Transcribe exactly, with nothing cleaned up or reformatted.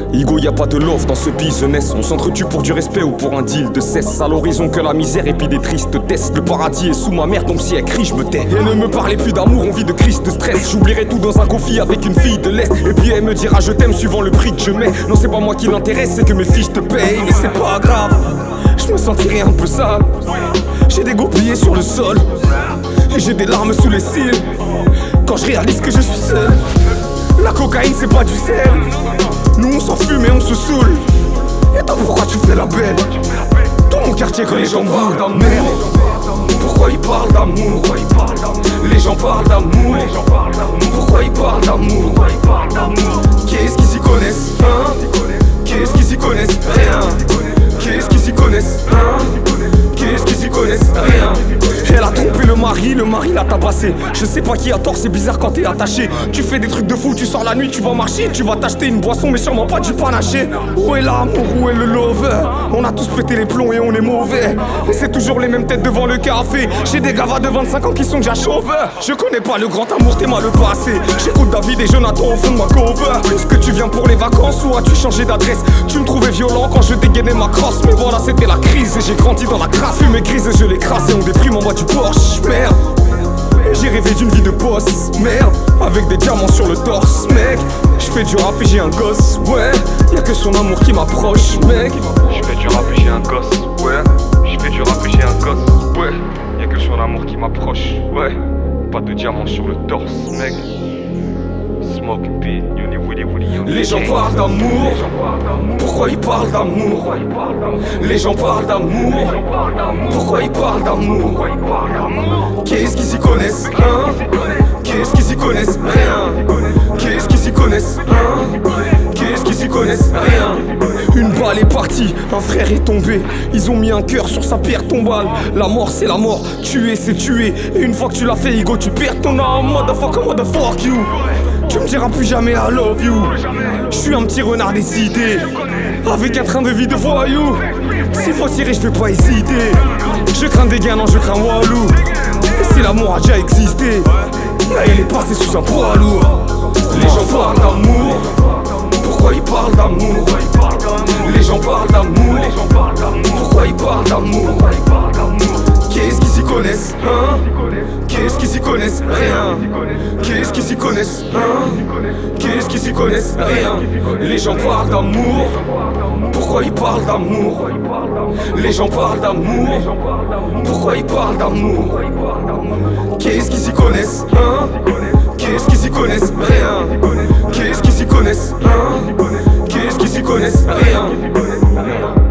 Igo, y a pas de love dans ce business. On s'entretue pour du respect ou pour un deal de cesse. À l'horizon que la misère et puis des tristes tests. Le paradis est sous ma mère, donc si elle crie, je me tais. Et ne me parlez plus d'amour, on vit de crise, de stress. J'oublierai tout dans un coffee avec une fille de l'Est. Et puis elle me dira je t'aime suivant le prix que je mets. Non, c'est pas moi qui l'intéresse, c'est que mes fiches te payent. Mais c'est pas grave, je me sentirais un peu sale. J'ai des goupillés sur le sol et j'ai des larmes sous les cils quand je réalise que je suis seul. La cocaïne c'est pas du sel. Nous on s'en fume et on se saoule. Et toi pourquoi tu fais la belle? Dans mon quartier quand les gens parlent d'amour, pourquoi ils parlent d'amour? Les gens parlent d'amour, pourquoi ils parlent d'amour? Qu'est-ce qu'ils s'y connaissent, hein? Qu'est-ce qu'ils s'y connaissent? Rien. Qu'est-ce qu'ils s'y connaissent, hein? Qu'est-ce qu'ils s'y connaissent? Rien. Elle a trompé le mari, le mari l'a tabassé. Je sais pas qui a tort, c'est bizarre quand t'es attaché. Tu fais des trucs de fou, tu sors la nuit, tu vas marcher. Tu vas t'acheter une boisson mais sûrement pas du panaché. Où est l'amour, où est le lover? On a tous pété les plombs et on est mauvais. Et c'est toujours les mêmes têtes devant le café. J'ai des gavas de vingt-cinq ans qui sont déjà chauffeurs. Je connais pas le grand amour, t'es mal le passé. J'écoute David et Jonathan au fond de ma cover. Est-ce que tu viens pour les vacances ou as-tu changé d'adresse? Tu me trouvais violent quand je dégainais ma crosse. Mais voilà c'était la crise et j'ai grandi dans la crasse. Fumée grise et je l'écrase et on déprime en bas du Porsche. Merde, j'ai rêvé d'une vie de boss. Merde, avec des diamants sur le torse. Mec, j'fais du rap et j'ai un gosse. Ouais, y'a que son amour qui m'approche. Mec, j'fais du rap et j'ai un gosse. Ouais, j'fais du rap et j'ai un gosse. Ouais, y'a que son amour qui m'approche. Ouais, pas de diamants sur le torse. Mec, smoke beat, yoni woody woody. Les gens parlent d'amour, pourquoi ils parlent d'amour? Les gens parlent d'amour, pourquoi ils parlent d'amour? Qu'est-ce qu'ils s'y connaissent, hein? Qu'est-ce qu'ils s'y connaissent? Rien. Qu'est-ce qu'ils s'y connaissent, hein? Qu'est-ce qu'ils s'y connaissent? Rien. Une balle est partie, un frère est tombé. Ils ont mis un cœur sur sa pierre tombale. La mort c'est la mort, tuer c'est tuer. Et une fois que tu l'as fait, Igo, tu perds ton âme. Motherfucker, motherfuck you. Tu me diras plus jamais I love you. Je suis un petit renard décidé, avec un train de vie de voyou. S'il faut tirer, je vais pas hésiter. Je crains des gains, non je crains Walou. Et si l'amour a déjà existé, là il est passé sous un poids lourd. Les gens parlent d'amour, pourquoi ils parlent d'amour? Les gens parlent d'amour, pourquoi ils parlent d'amour? Qu'est-ce qu'ils s'y connaissent, hein? Qu'est-ce qu'ils s'y connaissent? Rien. Qu'est-ce qu'ils s'y connaissent, hein? Qu'est-ce qu'ils s'y connaissent? Rien. Les gens parlent d'amour, pourquoi ils parlent d'amour? Les gens parlent d'amour, pourquoi ils parlent d'amour? Qu'est-ce qu'ils s'y connaissent, hein? Qu'est-ce qu'ils s'y connaissent? Rien. Qu'est-ce qu'ils s'y connaissent, hein? Qu'est-ce qu'ils s'y connaissent? Rien.